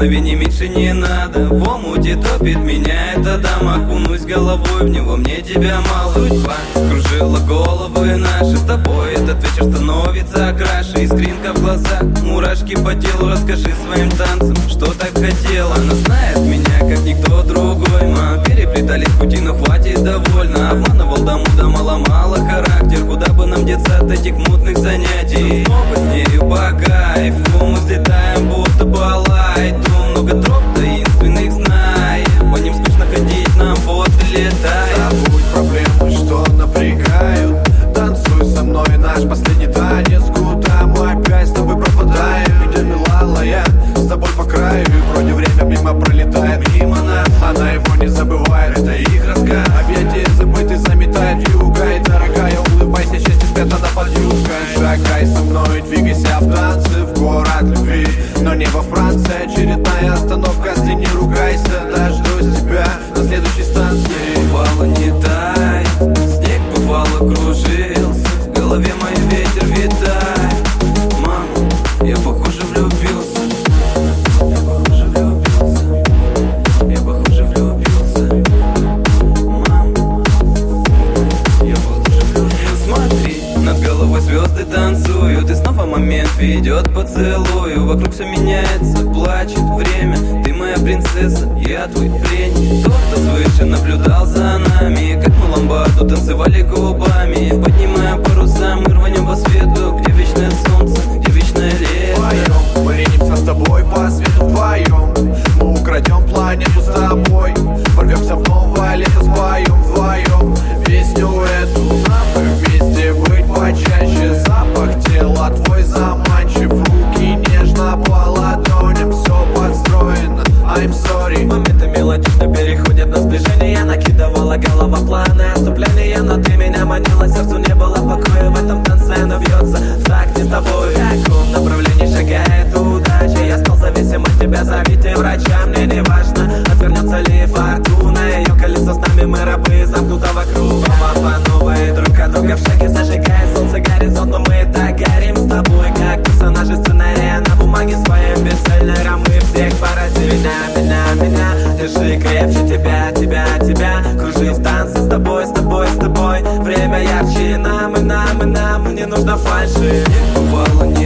прикосновений меньше не надо. В омуте топит меня эта дама, окунусь головой в него, мне тебя мало. Судьба скружила головы наши, с тобой этот вечер становится краше. Искринка в глазах, мурашки по телу, расскажи своим танцем, что так хотела. Она знает меня, как никто другой, мы переплетались пути, но хватит довольно. Обманывал до муда, мало характер, куда бы нам деться от этих мутных занятий. Снова с нею по кайфу, мы взлетаем, будто по лайту. Много троп таинственных знаем, по ним скучно ходить, нам вот и летай. Забудь проблемы, что напрягают, танцуй со мной наш последний танец. Куда мы опять с тобой пропадаем? Где Милала, я с тобой по краю, и вроде время мимо пролетает мимо нас. Она его не забывает, это их рассказ. Объятия забыты заметает юга, и дорогая, улыбайся, счастье спрятано под юбкой. Шагай со мной, двигайся в танце, в город любви, но не во Франции. Очередная остановка, ты не ругайся, дождусь тебя на следующей станции. Бывало не тай, снег бывало кружился, в голове мой ветер витает. Мама, я похоже влюбился, я похоже влюбился, я похоже влюбился. Мама, я похоже влюбился. Смотри, над головой звезды танцуют, и снова момент ведет поцелую. Вокруг все меняется, плачет время, ты моя принцесса, я твой пленник. Тот, кто свыше наблюдал за нами, как мы ламбаду танцевали губами. Поднимая паруса, мы рванем по свету, где вечное солнце, где вечное лето. Вдвоем мы ринемся с тобой по свету вдвоем, мы украдем планету с тобой, ворвемся в новое лето, споем вдвоем песню эту. Нам бы вместе быть почаще, запах тела твой заманчив, руки нежно по ладоням, все подстроено, I'm sorry. Моменты мелодично переходят на сближение, накидывала голова планы отступления, но ты меня манила, сердцу не было покоя в этом танце, оно бьется в такте с тобой. В каком направлении шагает удача, я стал зависим от тебя, зовите врача, мне не важно, отвернется ли фортуна, ее колесо с нами, мы рабы замкнутого круга. Снова по новой, друг от друга в шаге, зажигает солнце горизонт, но мы так горим с тобой, как персонажи сценария на бумаге своем бесцельной рамы, всех поразили. Меня, держи крепче тебя, кружи в танце с тобой, время ярче нам, и не нужно фальши. Бывало не